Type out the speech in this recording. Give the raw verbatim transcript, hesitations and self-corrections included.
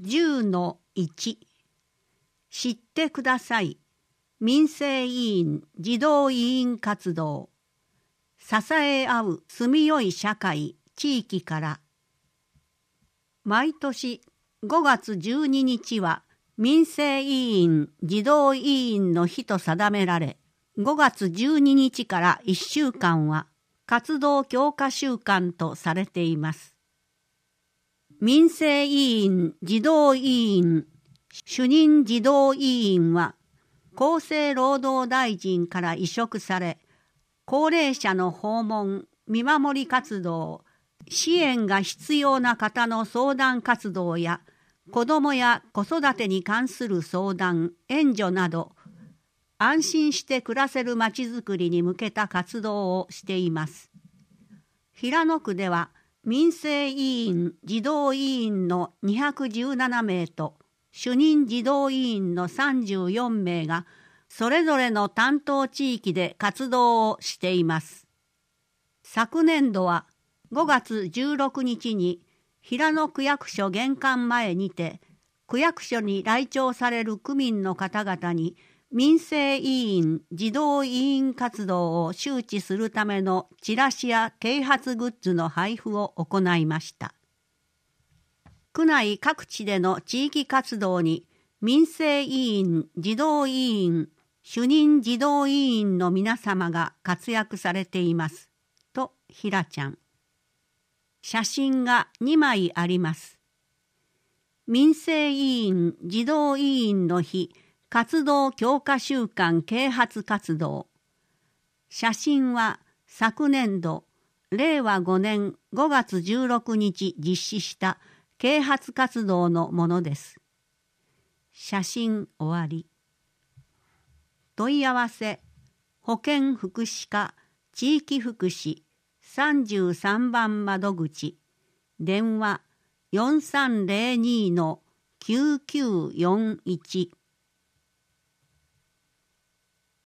じゅうのいち 知ってください。民生委員児童委員活動。支え合う住みよい社会地域から。毎年ごがつじゅうににちは民生委員児童委員の日と定められ、ごがつじゅうににちからいっしゅうかんは活動強化週間とされています。民生委員児童委員主任児童委員は厚生労働大臣から委嘱され、高齢者の訪問、見守り活動、支援が必要な方の相談活動や子どもや子育てに関する相談、援助など安心して暮らせるまちづくりに向けた活動をしています。平野区では民生委員児童委員のにひゃくじゅうななめいと主任児童委員のさんじゅうよんめいがそれぞれの担当地域で活動をしています。昨年度はごがつじゅうろくにちに平野区役所玄関前にて区役所に来庁される区民の方々に民生委員児童委員活動を周知するためのチラシや啓発グッズの配布を行いました。区内各地での地域活動に民生委員児童委員主任児童委員の皆様が活躍されていますとひらちゃん。写真がにまいあります。民生委員児童委員の日活動強化週間啓発活動。写真は昨年度れいわごねんごがつじゅうろくにち実施した啓発活動のものです。写真終わり。問い合わせ保健福祉課地域福祉さんじゅうさんばん窓口電話 よんさんぜろにのきゅうきゅうよんいち